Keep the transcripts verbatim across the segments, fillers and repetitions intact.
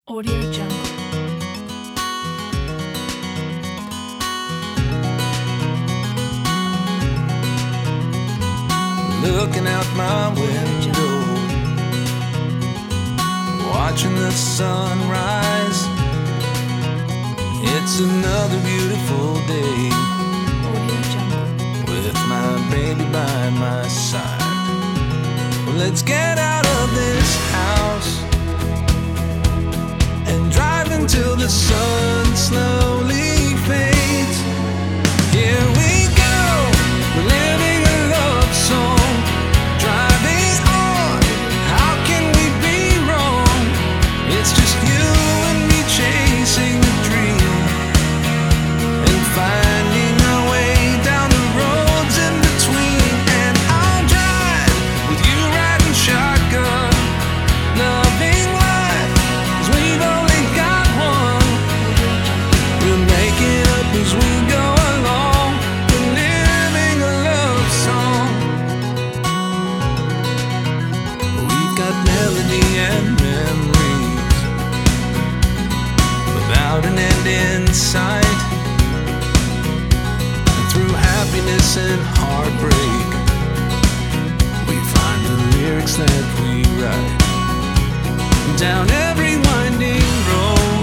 Audio Jungle. Looking out my window, watching the sunrise. It's another beautiful day, Audio Jungle. with my baby by my side. Well, let's get out of this house and drive until the sun slowly fades. Here we go, we're living a love song, driving on. How can we be wrong? It's just you and me chasing the dream and finding our way down the roads in between. And I'll drive with you riding shotgun, loving life, 'cause we've only got one. We'll make it up as we go along. We're living a love song. We've got melody and memories without an end in sight. And through happiness and heartbreak, we find the lyrics that we write. Down every winding road,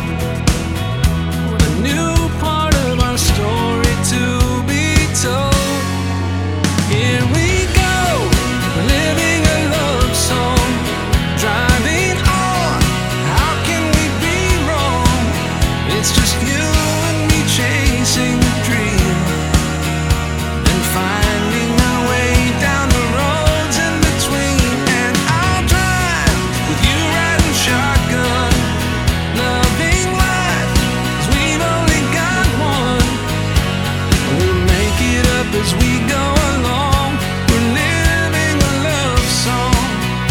a new part of our story to be told. Here we go, living a love song, driving on. How can we be wrong? It's just you and me chasing the dream and finding our way down the roads in between. And I'll drive with you riding shotgun, loving life, 'cause we've only got one. We'll make it up as we go along. We're living a love song.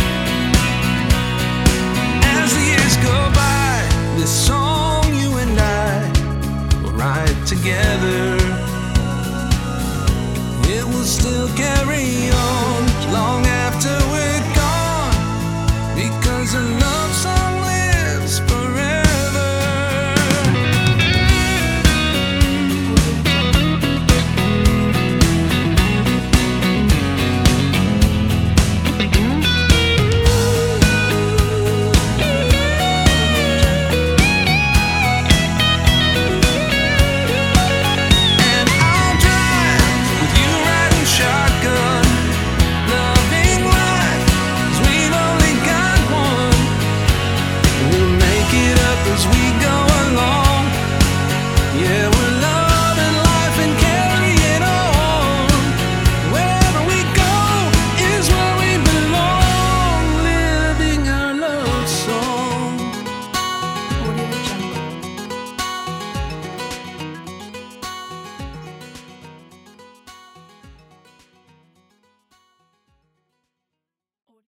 As the years go by, this song you and I will write together. It will still carry on long after we're gone, because a love song lives forever. And I'll drive with you riding shotgun, loving life, 'cause we've only got one. We'll make it up as we